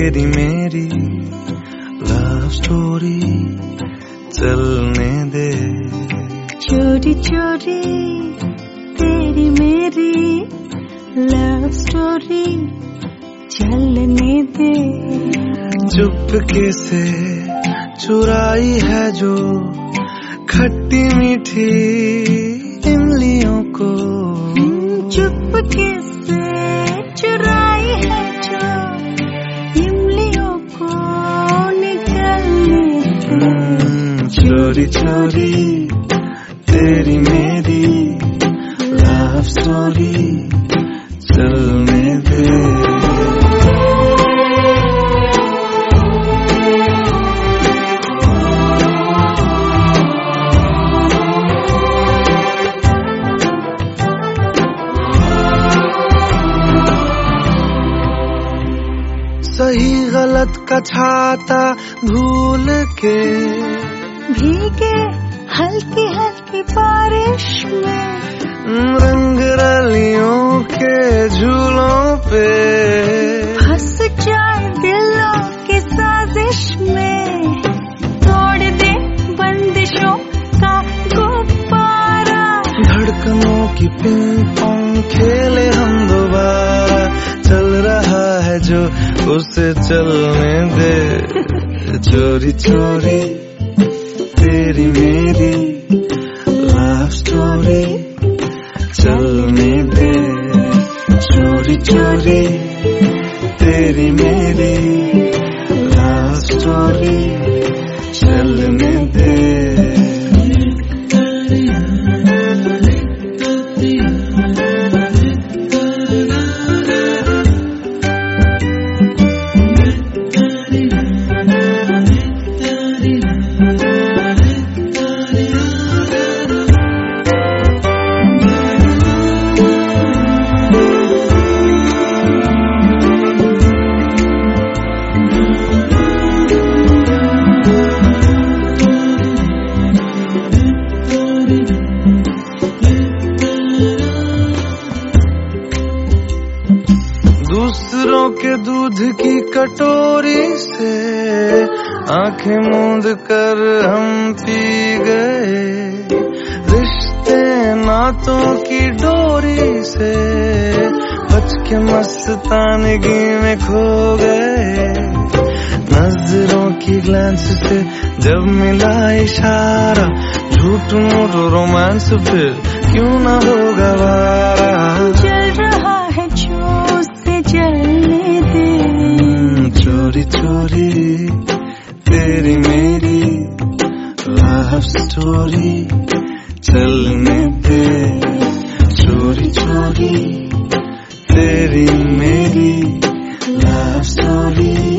तेरी मेरी love story चलने दे। चोरी चोरी तेरी मेरी लव स्टोरी चलने दे। चुपके से चुराई है जो खट्टी मीठी इमलियों को। चुपके से चुराई है जो इमलियों को निकलने दे। चोरी चोरी तेरी मेरी लव स्टोरी चलने दे। सही गलत का छाता भूल के भीगे हल्की हल्की बारिश में। रंग रलियों के झूलों पे फंस जाए दिलों की साजिश में। तोड़ दे बंदिशों का गुब्बारा। धड़कनों की पिंग पोंग खेले हम दोबारा। चल रहा है जो उसे चलने दे। चोरी चोरी तेरी मेरी लव स्टोरी चलने दे। चोरी चोरी तेरी मेरी लव स्टोरी चलने दे। दूसरों के दूध की कटोरी से आंखें मूंद कर हम पी गए। रिश्ते नातों की डोरी से बच के मस्तानगी में खो गए। नजरों की ग्लांस से जब मिला इशारा, झूठ मूठ रोमांस फिर क्यों ना होगा वारा। चल रहा है जो से जलने दे। चोरी चोरी तेरी मेरी लव स्टोरी चलने दे। चोरी चोरी तेरी मेरी लव स्टोरी